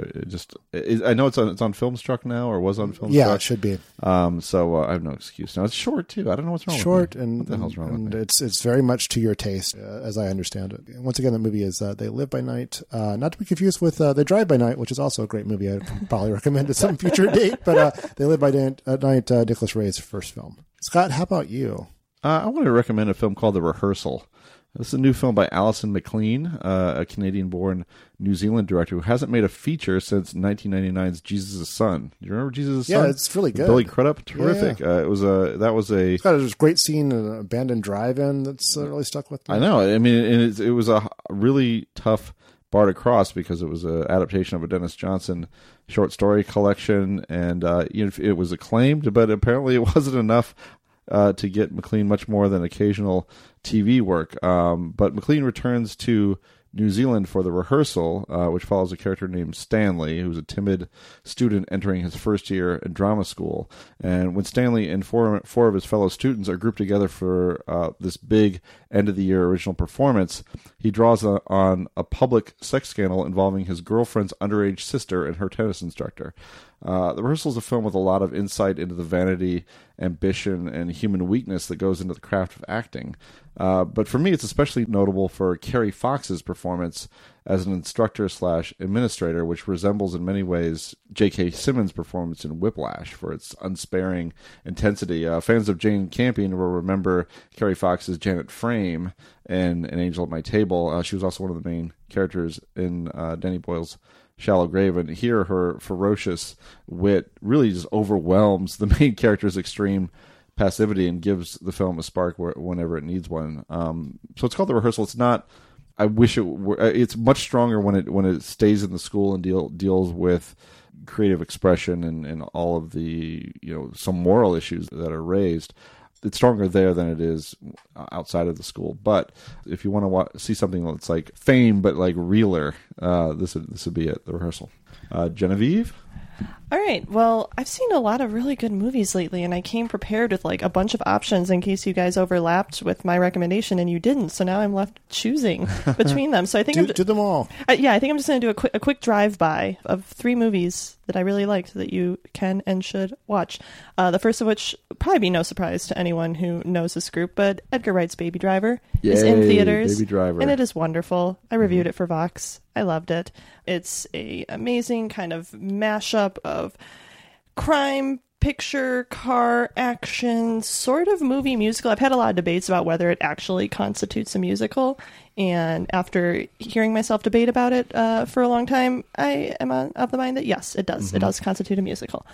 Speaker 6: I know it's on Filmstruck now, or was on Filmstruck.
Speaker 8: Yeah, it should be.
Speaker 6: So I have no excuse now. It's short too. I don't know what's wrong.
Speaker 8: Short,
Speaker 6: with me. What the hell's wrong with me?
Speaker 8: It's very much to your taste, as I understand it. Once again, the movie is They Live by Night, not to be confused with They Drive by Night, which is also a great movie. I'd probably recommend at some future date. But They Live by Night, Nicholas Ray's first film. Scott, how about you?
Speaker 6: I want to recommend a film called The Rehearsal. This is a new film by Alison McLean, a Canadian-born New Zealand director who hasn't made a feature since 1999's Jesus' Son. Do you remember Jesus' Son?
Speaker 8: Yeah, it's really good.
Speaker 6: Billy Crudup, terrific.
Speaker 8: Yeah.
Speaker 6: It's
Speaker 8: got this great scene in an abandoned drive-in that's really stuck with me.
Speaker 6: I know. I mean, and it was a really tough bar to cross, because it was an adaptation of a Dennis Johnson short story collection, and it was acclaimed, but apparently it wasn't enough to get McLean much more than occasional TV work. But McLean returns to New Zealand for The Rehearsal, which follows a character named Stanley, who's a timid student entering his first year in drama school. And when Stanley and four of his fellow students are grouped together for this big end-of-the-year original performance, he draws on a public sex scandal involving his girlfriend's underage sister and her tennis instructor. The Rehearsal is a film with a lot of insight into the vanity, ambition, and human weakness that goes into the craft of acting. But for me, it's especially notable for Carrie Fox's performance as an instructor/administrator, which resembles in many ways J.K. Simmons' performance in Whiplash for its unsparing intensity. Fans of Jane Campion will remember Carrie Fox as Janet Frame in An Angel at My Table. She was also one of the main characters in Danny Boyle's Shallow Grave, and here her ferocious wit really just overwhelms the main character's extreme passivity and gives the film a spark whenever it needs one. So it's called The Rehearsal. It's not. I wish it were. It's much stronger when it stays in the school and deals with creative expression and all of the some moral issues that are raised. It's stronger there than it is outside of the school. But if you want to see something that's like Fame but like realer, this would be it. The Rehearsal. Genevieve.
Speaker 7: All right. Well, I've seen a lot of really good movies lately, and I came prepared with like a bunch of options in case you guys overlapped with my recommendation, and you didn't. So now I'm left choosing between them. So I think
Speaker 8: do them all.
Speaker 7: I think I'm just going to do a quick drive-by of 3 movies that I really liked that you can and should watch. The first of which probably be no surprise to anyone who knows this group, but Edgar Wright's Baby Driver is in theaters.
Speaker 6: Baby Driver.
Speaker 7: And it is wonderful. I reviewed it for Vox. I loved it. It's a amazing kind of mashup of crime, picture, car, action, sort of movie musical. I've had a lot of debates about whether it actually constitutes a musical. And after hearing myself debate about it for a long time, I am of the mind that yes, it does. Mm-hmm. It does constitute a musical.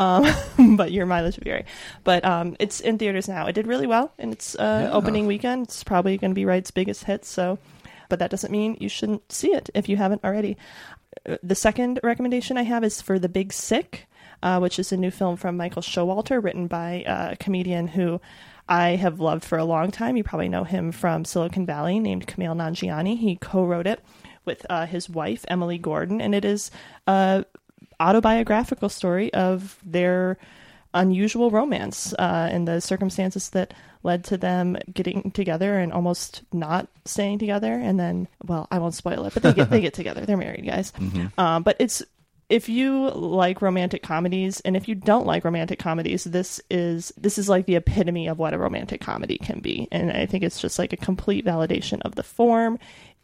Speaker 7: But your mileage would vary. But it's in theaters now. It did really well in its opening weekend. It's probably going to be Wright's biggest hit. But that doesn't mean you shouldn't see it if you haven't already. the second recommendation I have is for The Big Sick, which is a new film from Michael Showalter, written by a comedian who I have loved for a long time. You probably know him from Silicon Valley, named Kumail Nanjiani. He co-wrote it with his wife, Emily Gordon, and it is a autobiographical story of their unusual romance and the circumstances that led to them getting together and almost not staying together. And then, well, I won't spoil it, but they get together. They're married, guys. But if you like romantic comedies, and if you don't like romantic comedies, this is like the epitome of what a romantic comedy can be. And I think it's just like a complete validation of the form.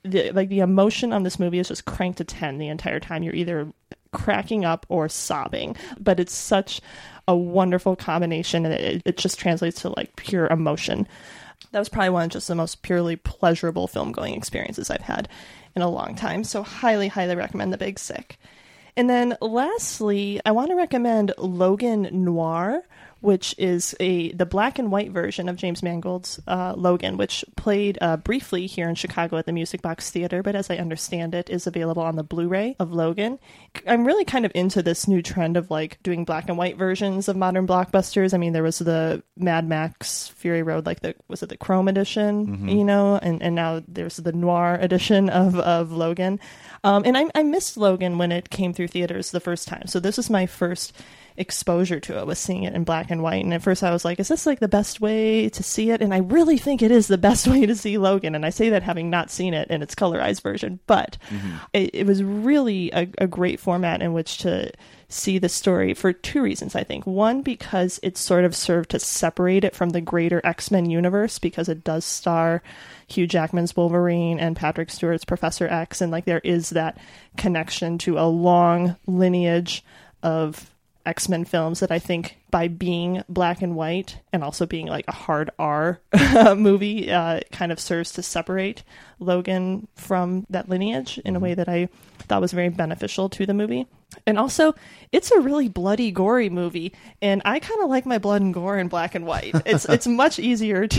Speaker 7: The emotion on this movie is just cranked to 10 the entire time. You're either cracking up or sobbing, but it's such a wonderful combination, and it just translates to like pure emotion. That was probably one of just the most purely pleasurable film going experiences I've had in a long time. So highly, highly recommend The Big Sick. And then lastly, I want to recommend Logan Noir, which is the black and white version of James Mangold's Logan, which played briefly here in Chicago at the Music Box Theater, but as I understand it, is available on the Blu-ray of Logan. I'm really kind of into this new trend of like doing black and white versions of modern blockbusters. I mean, there was the Mad Max Fury Road, like was it the Chrome edition, you know, and now there's the Noir edition of Logan. And I missed Logan when it came through theaters the first time. So this is my first exposure to it, was seeing it in black and white. And at first I was like, is this like the best way to see it? And I really think it is the best way to see Logan. And I say that having not seen it in its colorized version, but it was really a great format in which to see the story for two reasons, I think. One, because it sort of served to separate it from the greater X-Men universe, because it does star Hugh Jackman's Wolverine and Patrick Stewart's Professor X, and like there is that connection to a long lineage of X-Men films that I think by being black and white and also being like a hard R movie kind of serves to separate Logan from that lineage in a way that I thought was very beneficial to the movie. And also, it's a really bloody, gory movie, and I kind of like my blood and gore in black and white. It's much easier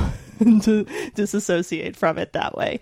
Speaker 7: to disassociate from it that way.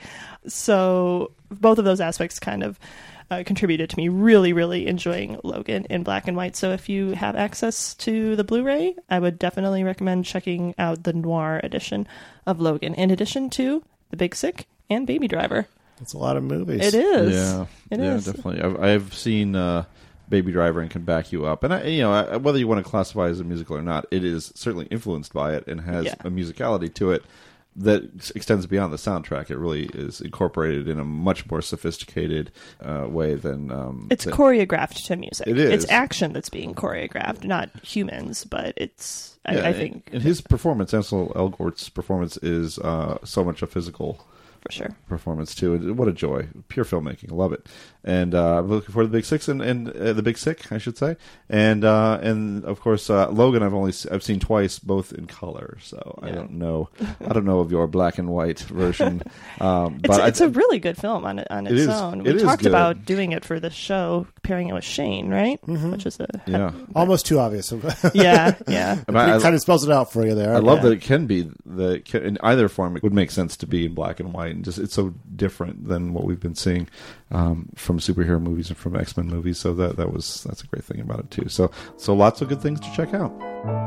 Speaker 7: So both of those aspects kind of contributed to me really, really enjoying Logan in black and white. So if you have access to the Blu-ray, I would definitely recommend checking out the Noir edition of Logan, in addition to The Big Sick and Baby Driver.
Speaker 8: That's a lot of movies.
Speaker 7: It is.
Speaker 6: Yeah,
Speaker 7: it is.
Speaker 6: Definitely. I've seen Baby Driver and can back you up. And whether you want to classify it as a musical or not, it is certainly influenced by it and has a musicality to it that extends beyond the soundtrack. It really is incorporated in a much more sophisticated way than...
Speaker 7: it's choreographed to music.
Speaker 6: It is.
Speaker 7: It's action that's being choreographed, not humans, but it's... I think...
Speaker 6: And his performance, Ansel Elgort's performance, is so much a physical...
Speaker 7: For sure.
Speaker 6: Performance too. And what a joy. Pure filmmaking. I love it. And I'm looking forward to The Big Six and The Big Sick, I should say. And of course Logan I've seen twice, both in color. So I don't know of your black and white version. But
Speaker 7: it's a really good film on its own. We talked about doing it for the show, pairing it with Shane, right? Mm-hmm. Which is
Speaker 8: almost too obvious.
Speaker 7: yeah.
Speaker 8: It kind of spells it out for you there.
Speaker 6: I love that it can be in either form. It would make sense to be in black and white. And just it's so different than what we've been seeing from superhero movies and from X-Men movies. So that's a great thing about it too. So lots of good things to check out.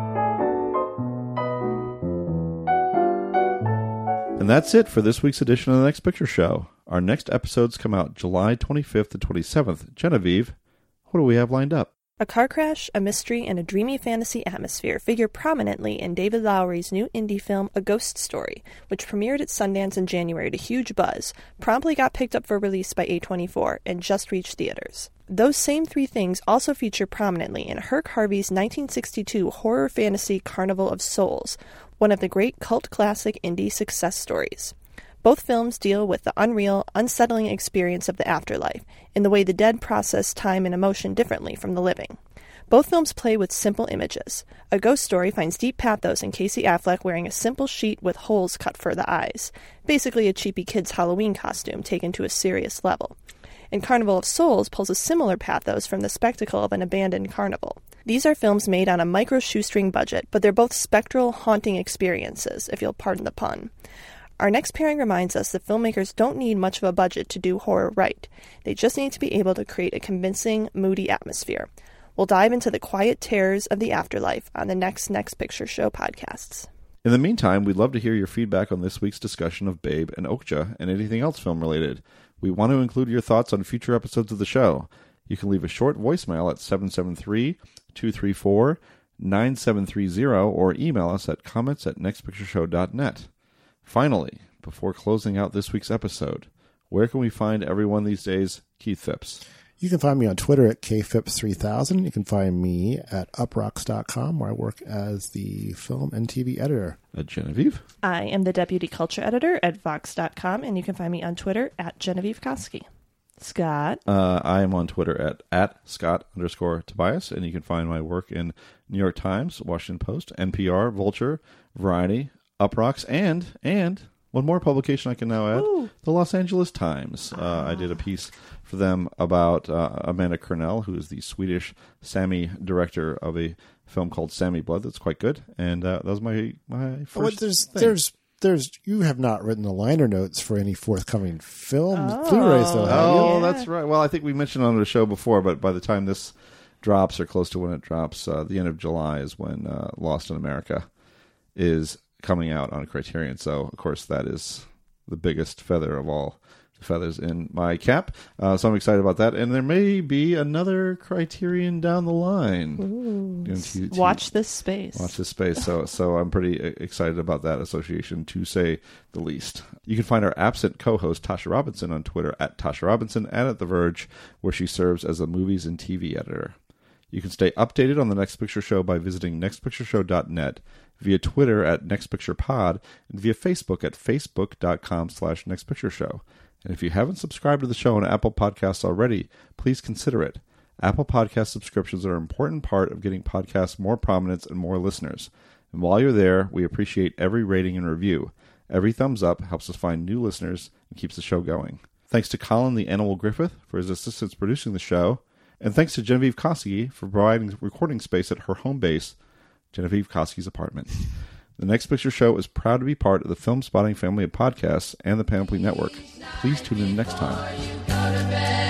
Speaker 6: And that's it for this week's edition of The Next Picture Show. Our next episodes come out July 25th to 27th. Genevieve, what do we have lined up?
Speaker 7: A car crash, a mystery, and a dreamy fantasy atmosphere figure prominently in David Lowery's new indie film, A Ghost Story, which premiered at Sundance in January to huge buzz, promptly got picked up for release by A24, and just reached theaters. Those same three things also feature prominently in Herc Harvey's 1962 horror fantasy Carnival of Souls, one of the great cult classic indie success stories. Both films deal with the unreal, unsettling experience of the afterlife, in the way the dead process time and emotion differently from the living. Both films play with simple images. A Ghost Story finds deep pathos in Casey Affleck wearing a simple sheet with holes cut for the eyes, basically a cheapy kid's Halloween costume taken to a serious level. And Carnival of Souls pulls a similar pathos from the spectacle of an abandoned carnival. These are films made on a micro-shoestring budget, but they're both spectral, haunting experiences, if you'll pardon the pun. Our next pairing reminds us that filmmakers don't need much of a budget to do horror right. They just need to be able to create a convincing, moody atmosphere. We'll dive into the quiet terrors of the afterlife on the Next Picture Show podcasts.
Speaker 6: In the meantime, we'd love to hear your feedback on this week's discussion of Babe and Okja and anything else film-related. We want to include your thoughts on future episodes of the show. You can leave a short voicemail at 773-234-9730 or email us at comments@nextpictureshow.net. Finally, before closing out this week's episode, where can we find everyone these days? Keith Phipps.
Speaker 8: You can find me on Twitter at kphipps3000. You can find me at uprocks.com, where I work as the film and TV editor.
Speaker 6: Genevieve.
Speaker 7: I am the deputy culture editor at vox.com, and you can find me on Twitter at Genevieve Koski. Scott.
Speaker 6: I am on Twitter at Scott_Tobias, and you can find my work in New York Times, Washington Post, NPR, Vulture, Variety, Uprocks, and one more publication I can now add, the Los Angeles Times. I did a piece for them about Amanda Kernell, who is the Swedish Sami director of a film called Sami Blood that's quite good. And that was my first thing.
Speaker 8: You have not written the liner notes for any forthcoming film Blu-rays, though, have you?
Speaker 6: Oh, that's right. Well, I think we mentioned on the show before, but by the time this drops, or close to when it drops, the end of July is when Lost in America is coming out on Criterion. So, of course, that is the biggest feather of all the feathers in my cap. So I'm excited about that. And there may be another Criterion down the line.
Speaker 7: Watch this space.
Speaker 6: Watch this space. So I'm pretty excited about that association, to say the least. You can find our absent co-host, Tasha Robinson, on Twitter at Tasha Robinson and at The Verge, where she serves as a movies and TV editor. You can stay updated on the Next Picture Show by visiting nextpictureshow.net, via Twitter at nextpicturepod, and via Facebook at facebook.com/nextpictureshow. And if you haven't subscribed to the show on Apple Podcasts already, please consider it. Apple Podcast subscriptions are an important part of getting podcasts more prominence and more listeners. And while you're there, we appreciate every rating and review. Every thumbs up helps us find new listeners and keeps the show going. Thanks to Colin the Animal Griffith for his assistance producing the show. And thanks to Genevieve Koski for providing recording space at her home base, Genevieve Koski's apartment. The Next Picture Show is proud to be part of the Film Spotting family of podcasts and the Panoply Network. Please tune in next time.